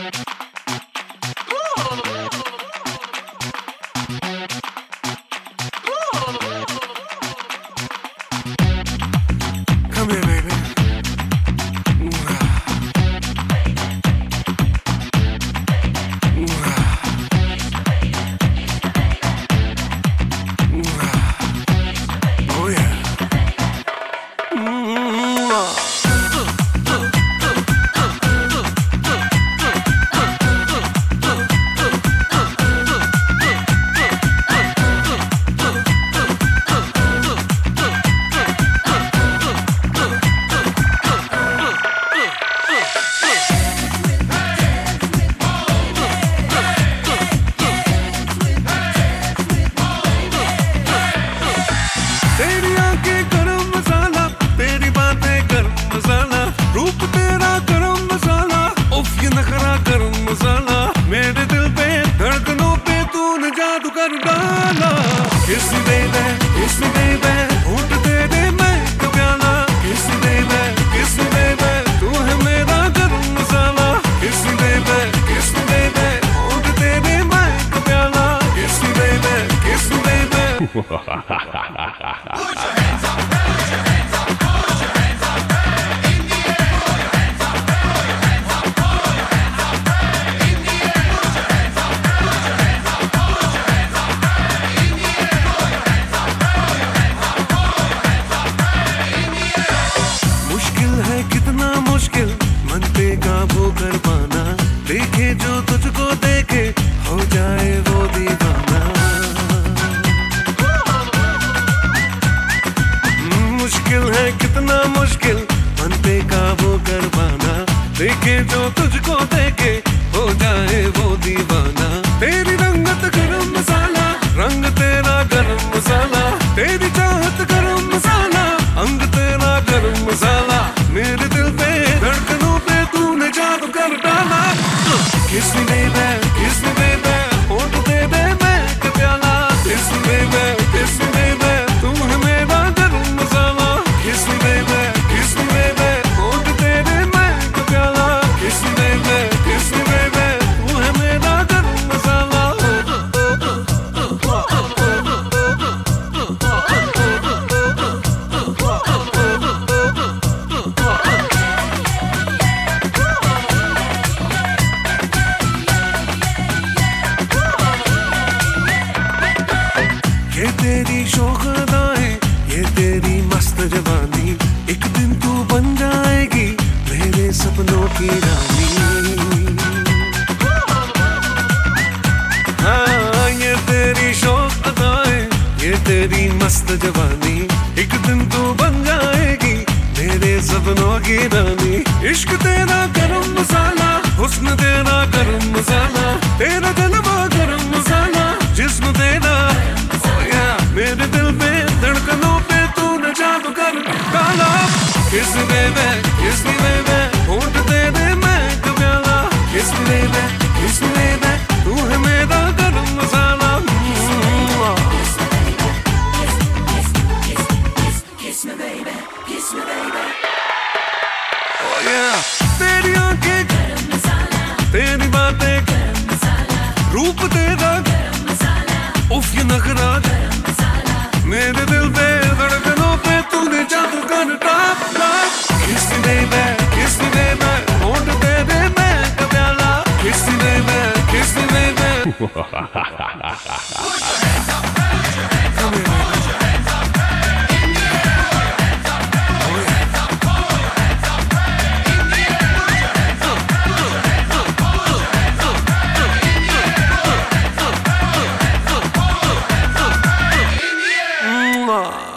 Come here, baby. Oh yeah. तेरी आंखें गरम मसाला, तेरी बातें गरम मसाला, रूप तेरा गरम मसाला, उफ ये नखरा गरम मसाला, मेरे दिल पे धड़कनों पे तूने जादू कर डाला। Kiss me baby, kiss me baby, होंठ तेरे मैं तो प्याला। Kiss me baby, kiss me baby, तू है मेरा गरम मसाला। Kiss me baby, kiss me baby, होंठ तेरे मैं तो प्याला। Kiss me baby, kiss me baby। मुश्किल है कितना मुश्किल मन पे काबू कर पाना, देखे जो तुझको देखे हो जाए वो दीवाना। मुश्किल है कितना मुश्किल मन पे काबू कर पाना, देखे जो तुझको देखे हो जाए वो दीवाना। तेरी रंगत गरम मसाला, रंग तेरा गरम मसाला, तेरी चाहत गरम मसाला, अंग तेरा गरम मसाला, मेरे दिल पे धड़कनों पे तूने जादू कर डाला। Kiss me baby, kiss me baby, होंठ दे दे मैं का प्याला। Kiss me baby, kiss me baby, तू है मेरा गरम मसाला। Kiss me baby, kiss me baby, होंठ दे दे मैं का प्याला। Kiss me baby, kiss me baby, तू है मेरा गरम मसाला। ये तेरी शौक अदाएं, ये तेरी मस्त जवानी, एक दिन तू बन जाएगी मेरे सपनों की रानी। हाँ ये तेरी शौक अदाएं, ये तेरी मस्त जवानी, एक दिन तू बन जाएगी मेरे सपनों की रानी। इश्क तेरा गरम मसाला, हुस्न तेरा गरम मसाला, तेरा जलवा गरम मसाला, जिस्म तेरा मेरे दिल पे धड़कनों पे तूने जादू कर डाला। Kiss me baby, kiss me baby, होंठ तेरे मैं का प्याला। Kiss me baby, kiss me baby, तू है मेरा गरम मसाला। Kiss me baby, kiss me baby, Oh yeah, तेरी आंखें गरम मसाला, तेरी बातें गरम मसाला, रूप तेरा गरम मसाला, उफ ये नखरा गरम मसाला, मेरे दिल पे धड़कनों पे तूने जादू कर डाला। Kiss me baby, kiss me baby, होंठ तेरे मैं का प्याला। Kiss me baby, kiss me baby। Come here, baby. Oh yeah.